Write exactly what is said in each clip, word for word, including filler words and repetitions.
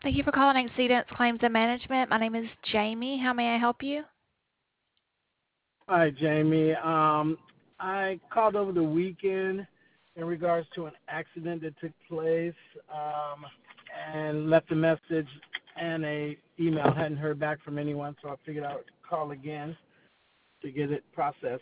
Thank you for calling Exceedance Claims and Management. My name is Jamie. How may I help you? Hi, Jamie. Um, I called over the weekend in regards to an accident that took place um, and left a message and a email. Hadn't heard back from anyone, so I figured I would call again to get it processed.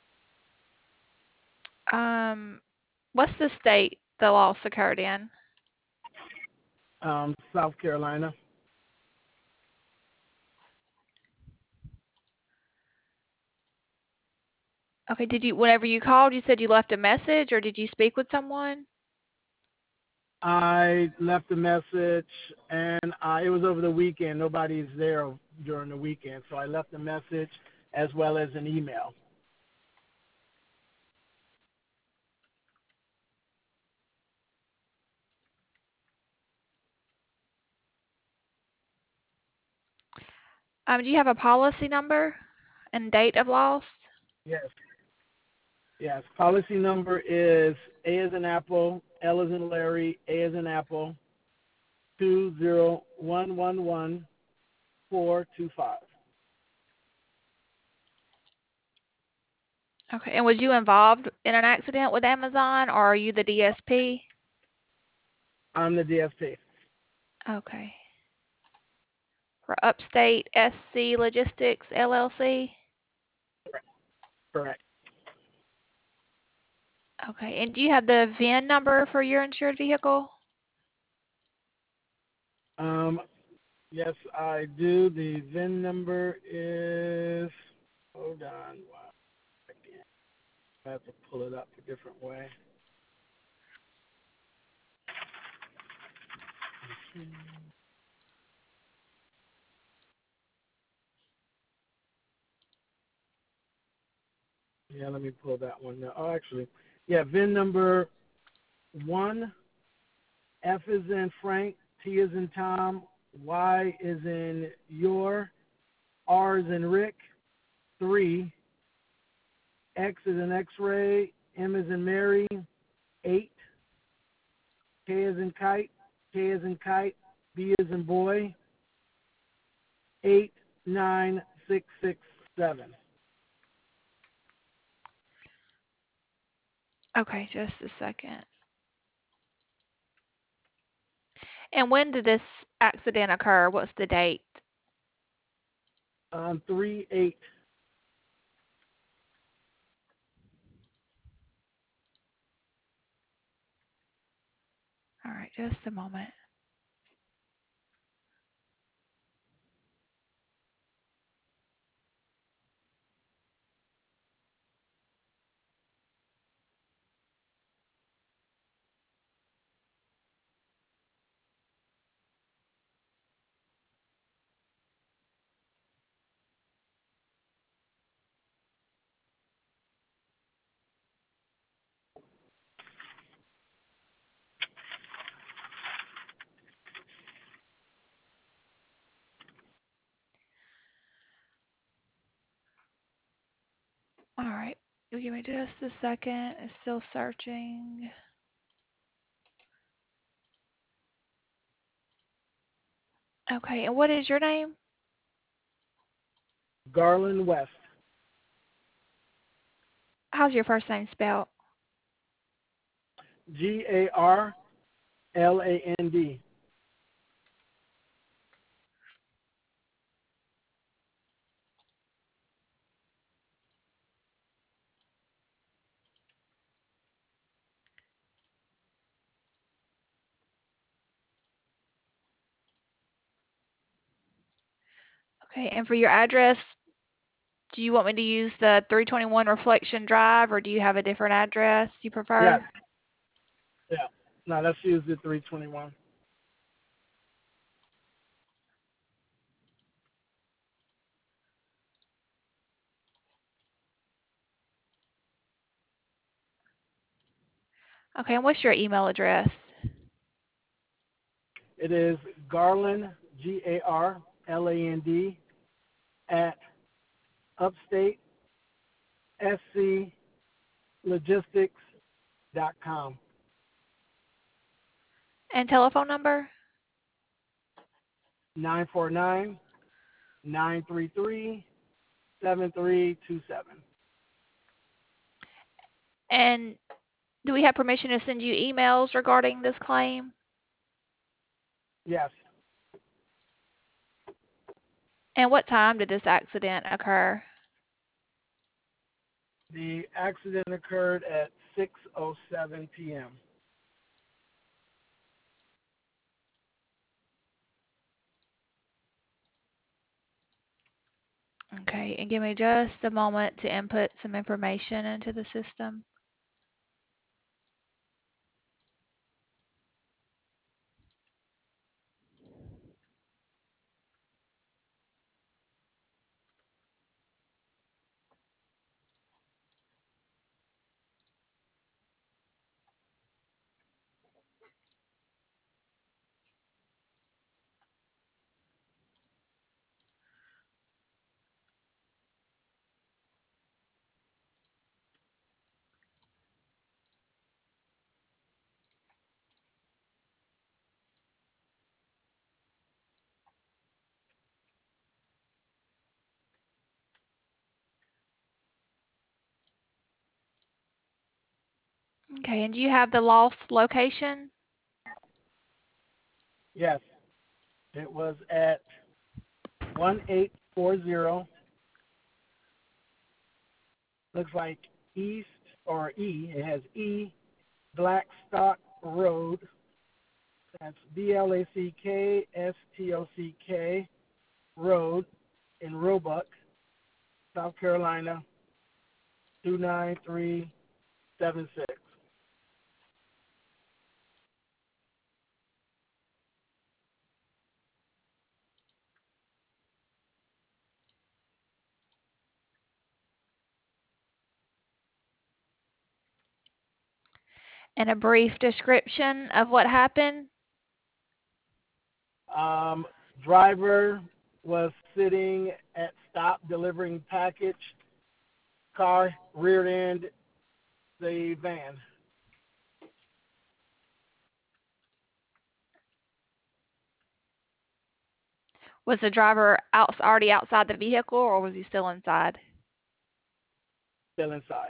Um, what's the state the loss occurred in? Um, South Carolina. Okay, did you, whenever you called, you said you left a message or did you speak with someone? I left a message, and uh, it was over the weekend. Nobody's there during the weekend, so I left a message as well as an email. Um, do you have a policy number and date of loss? Yes. Yes, policy number is A as in Apple, L as in Larry, A as in Apple, two zero one one one four two five. Okay, and was you involved in an accident with Amazon or are you the D S P? I'm the D S P. Okay. For Upstate S C Logistics L L C? Correct. Okay, and do you have the V I N number for your insured vehicle? Um, yes, I do. The V I N number is. Hold on. Wow. I can't. I have to pull it up a different way. Yeah, let me pull that one. Now. Oh, actually, yeah, V I N number one. F is in Frank. T is in Tom. Y is in your. R is in Rick, three. X is in X-ray. M is in Mary, eight. K is in kite. K is in kite. B is in boy, eight, nine, six, six, seven. Okay, just a second. And when did this accident occur? What's the date? Um, three, eight. All right, just a moment. All right, you give me just a second. It's still searching. Okay, and what is your name? Garland West. How's your first name spelled? G A R L A N D. Okay, and for your address, do you want me to use the three twenty-one Reflection Drive or do you have a different address you Yes. prefer? Yeah. No, let's use the three twenty-one. Okay, and what's your email address? It is Garland, G A R L A N D, at upstate S C logistics dot com. And telephone number? nine four nine, nine three three, seven three two seven. And do we have permission to send you emails regarding this claim? Yes. And what time did this accident occur? The accident occurred at six oh seven p.m. Okay, and give me just a moment to input some information into the system. Okay, and do you have the lost location? Yes. It was at one eight four zero. Looks like East or E. It has E Blackstock Road. That's B L A C K S T O C K Road in Roebuck, South Carolina, two nine three seven six. And a brief description of what happened? Um, driver was sitting at stop delivering package. Car rear end the van. Was the driver out, already outside the vehicle, or was he still inside? Still inside.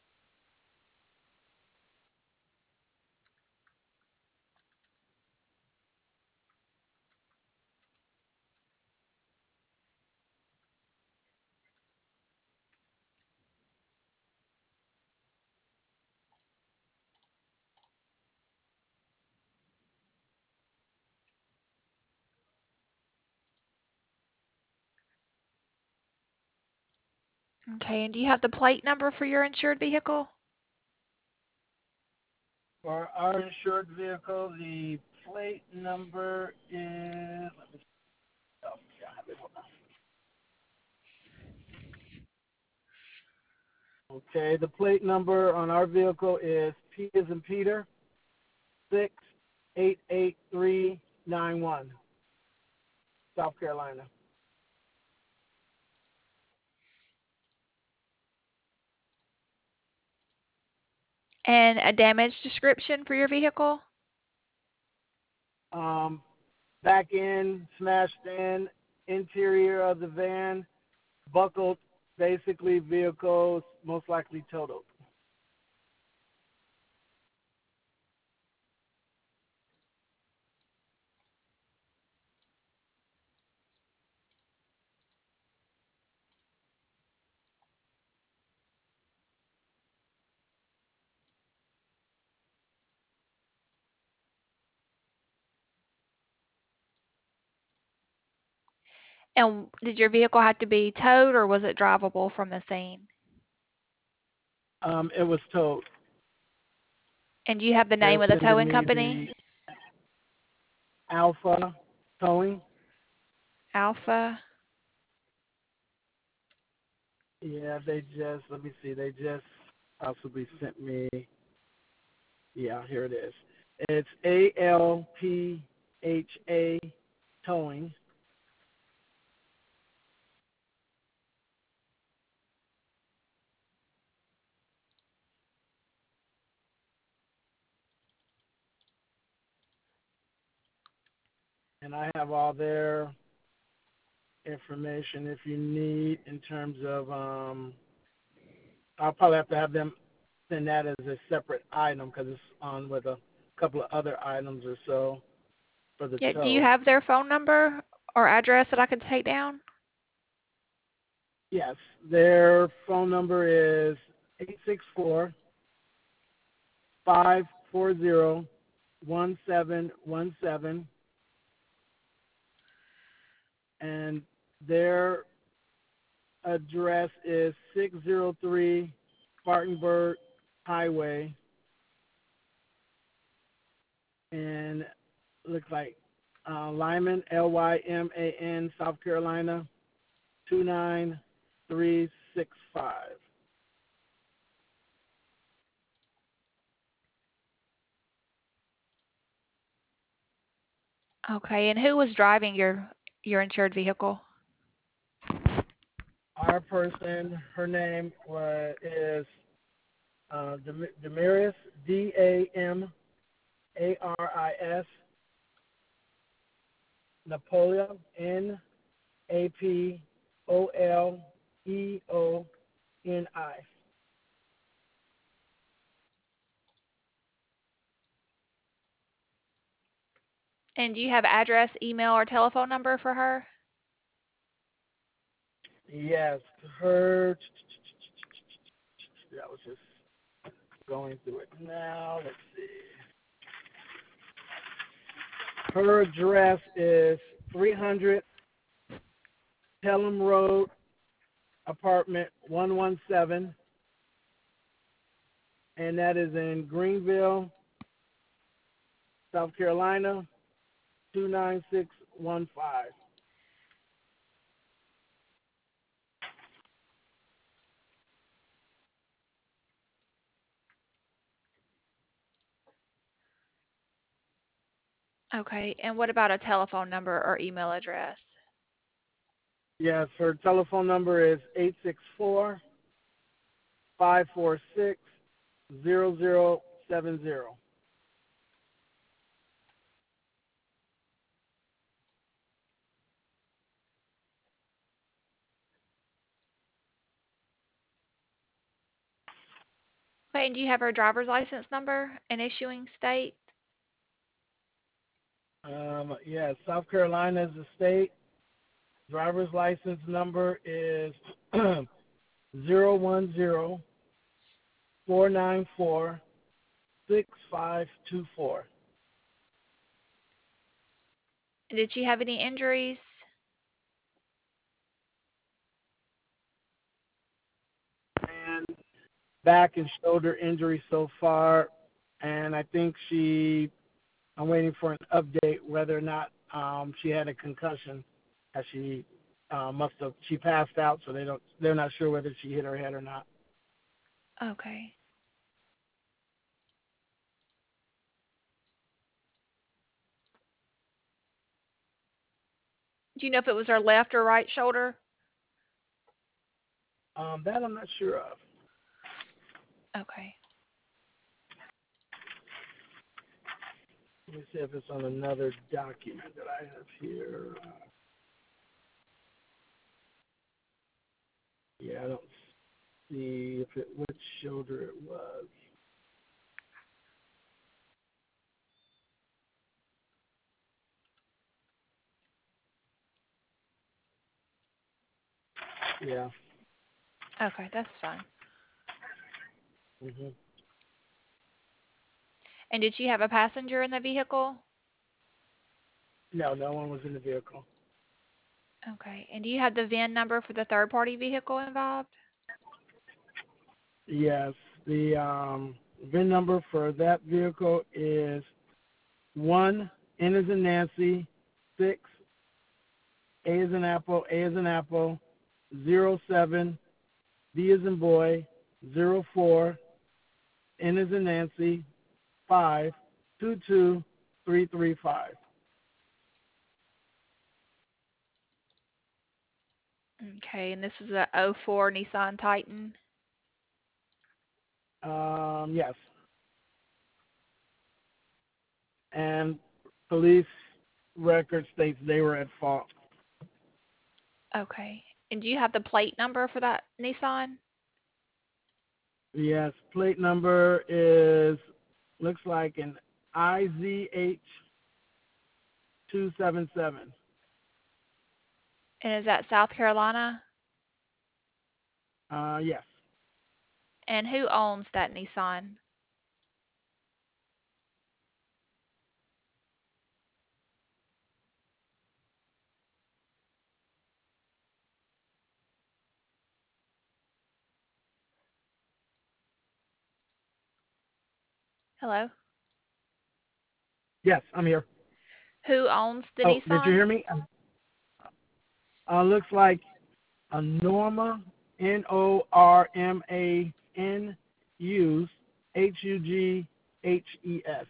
Okay, and do you have the plate number for your insured vehicle? For our insured vehicle, the plate number is. Let me. Oh, yeah, I have it. Hold on. Okay, the plate number on our vehicle is P as in Peter six eight eight three nine one, South Carolina. And a damage description for your vehicle? Um, back end smashed in, interior of the van buckled, basically vehicles most likely totaled. And did your vehicle have to be towed, or was it drivable from the scene? Um, it was towed. And do you have the They're name of the sending towing me company? the Alpha towing. Alpha. Yeah, they just, let me see, they just possibly sent me, yeah, here it is. It's A L P H A towing. and I have all their information if you need in terms of um I'll probably have to have them send that as a separate item because it's on with a couple of other items or so for the Yeah, do you tow. have their phone number or address that I could take down? Yes, their phone number is eight six four, five four zero, one seven one seven, and their address is six oh three Spartanburg Highway, and looks like uh, Lyman, L Y M A N, South Carolina, two nine three six five. Okay, and who was driving your your insured vehicle? Our person, her name was, is uh, Dem- Damaris, D A M A R I S, Napoleon, N A P O L E O N I. And do you have address, email, or telephone number for her? Yes, her. I was just going through it now. Let's see. Her address is three hundred Pelham Road, apartment one one seven, and that is in Greenville, South Carolina, two nine six one five. Okay, and what about a telephone number or email address? Yes, her telephone number is eight six four, five four six, zero zero seven zero. Okay, and do you have her driver's license number and issuing state? Um, yes, South Carolina is the state. Driver's license number is zero one zero four nine four six five two four. And did she have any injuries? And back and shoulder injury so far, and I think she. I'm waiting for an update whether or not um, she had a concussion. As she uh, must have, she passed out, so they don't. They're not sure whether she hit her head or not. Okay. Do you know if it was her left or right shoulder? Um, that I'm not sure of. Okay. Let me see if it's on another document that I have here. Uh, yeah, I don't see if it which shoulder it was. Yeah. Okay, that's fine. hmm And did she have a passenger in the vehicle? No, no one was in the vehicle. Okay. And do you have the V I N number for the third party vehicle involved? Yes, the um, V I N number for that vehicle is one N as in Nancy, six A as in Apple, A as in Apple, zero seven B as in boy, zero four N as in Nancy, five two two three three five. Okay, and this is a oh four Nissan Titan. Um, yes, and police. record states they were at fault. Okay. And do you have the plate number for that Nissan? Yes, plate number is looks like an I Z H two seven seven. And is that South Carolina? Uh, yes. And who owns that Nissan? Hello? Yes, I'm here. Who owns the Oh, did you Nissan? hear me? Uh, looks like a Norma, N O R M A N U H U G H E S.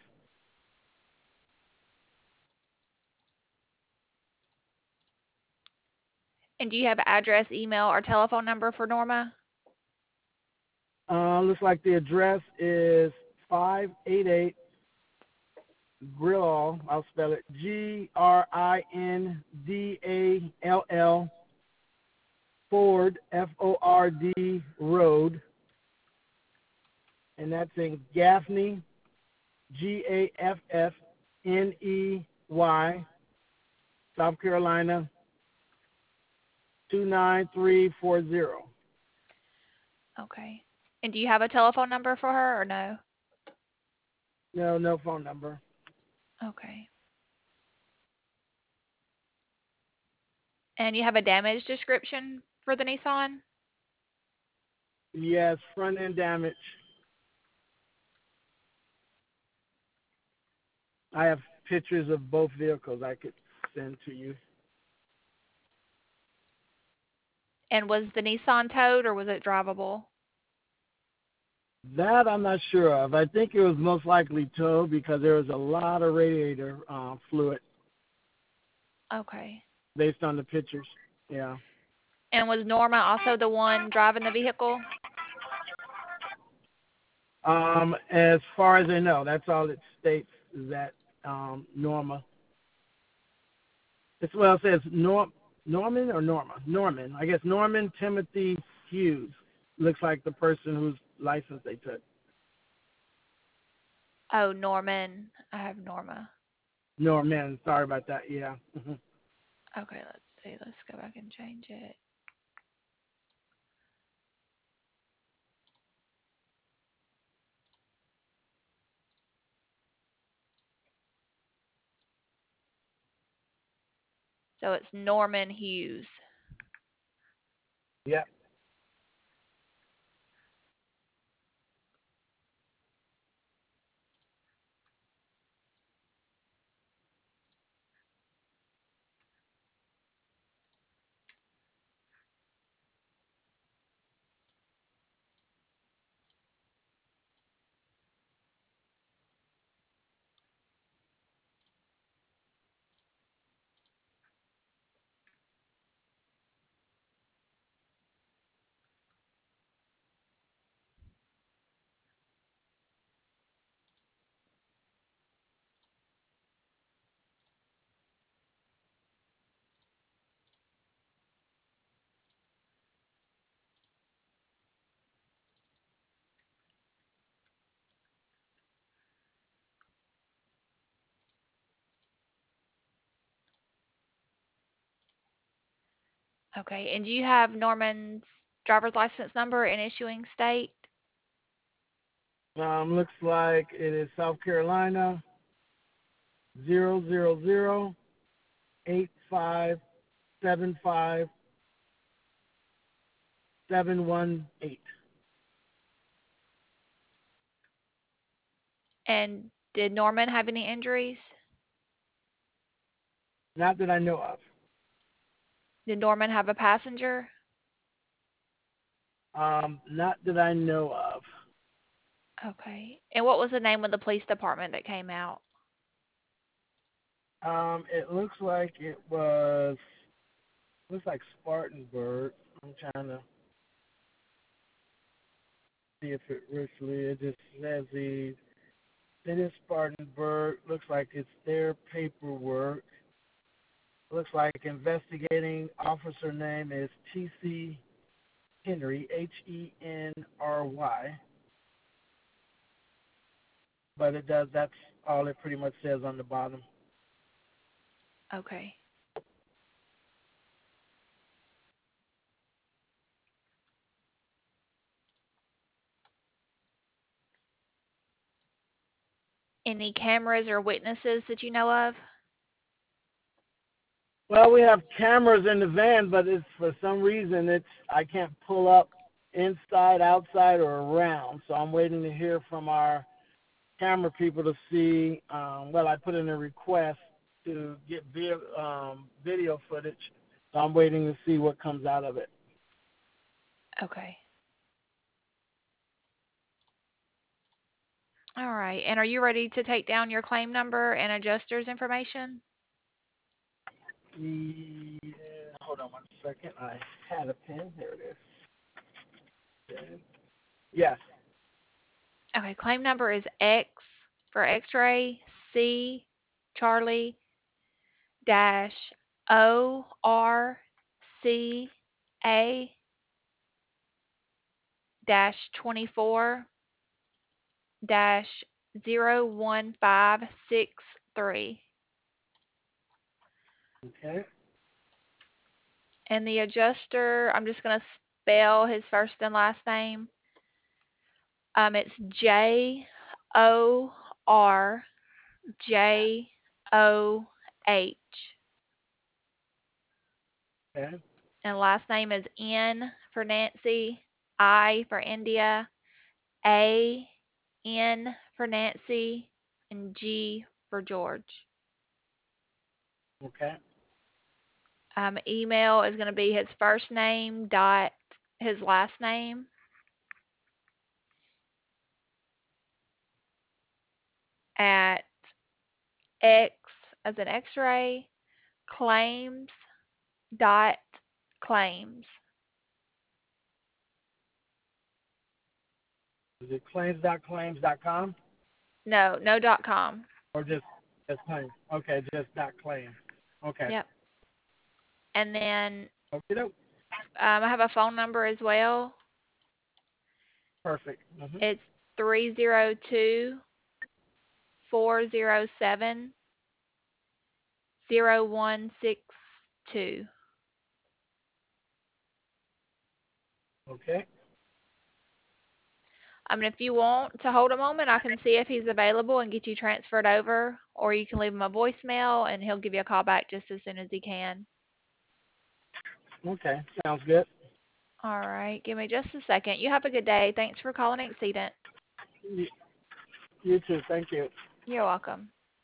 And do you have address, email, or telephone number for Norma? Uh, looks like the address is five eighty-eight Grillall. I'll spell it G R I N D A L L Ford F O R D Road, and that's in Gaffney, G A F F N E Y, South Carolina two nine three four zero. Okay. And do you have a telephone number for her or no? No, no phone number. Okay. And you have a damage description for the Nissan? Yes, front end damage. I have pictures of both vehicles I could send to you. And was the Nissan towed or was it drivable? That I'm not sure of. I think it was most likely towed because there was a lot of radiator uh, fluid Okay. based on the pictures. Yeah. And was Norma also the one driving the vehicle? Um, as far as I know, that's all it states is that um, Norma. It's well, it says Norm, Norman or Norma? Norman. I guess Norman Timothy Hughes looks like the person whose license they took. Oh, Norman. I have Norma. Norman. Sorry about that. Yeah. Mhm. Okay, let's see. Let's go back and change it. So it's Norman Hughes. Yep. Okay, and do you have Norman's driver's license number and issuing state? Um, looks like it is South Carolina zero zero zero eight five seven five seven one eight. And did Norman have any injuries? Not that I know of. Did Norman have a passenger? Um, not that I know of. Okay. And what was the name of the police department that came out? Um, it looks like it was looks like Spartanburg. I'm trying to see if it richly it just says the it is Spartanburg. Looks like it's their paperwork. looks like investigating officer name is T C Henry, H E N R Y. But it does, that's all it pretty much says on the bottom. Okay. Any cameras or witnesses that you know of? Well, we have cameras in the van, but it's for some reason it's I can't pull up inside, outside, or around. So I'm waiting to hear from our camera people to see. Um, well, I put in a request to get video, um, video footage, so I'm waiting to see what comes out of it. Okay. All right. And are you ready to take down your claim number and adjuster's information? Yeah, hold on one second. I had a pen. There it is. Yes. Okay. Claim number is X for X-ray C Charlie dash O R C A dash twenty-four dash zero one five six three. Okay. And the adjuster, I'm just going to spell his first and last name. Um, it's J O R J O H. Okay. And last name is N for Nancy, I for India, A N for Nancy, and G for George. Okay. Um, email is going to be his first name dot his last name at X as an X-ray claims dot claims. Is it claims dot claims dot com No, no dot com. or just just claims? Okay, just dot claims. Okay. Yep. And then Okay. um, I have a phone number as well. Perfect. Mm-hmm. It's three zero two, four zero seven, zero one six two. Okay. I mean, if you want to hold a moment, I can see if he's available and get you transferred over, or you can leave him a voicemail and he'll give you a call back just as soon as he can. Okay. Sounds good. All right, give me just a second. You have a good day. Thanks for calling Exceedant. You, you too. Thank you. You're welcome.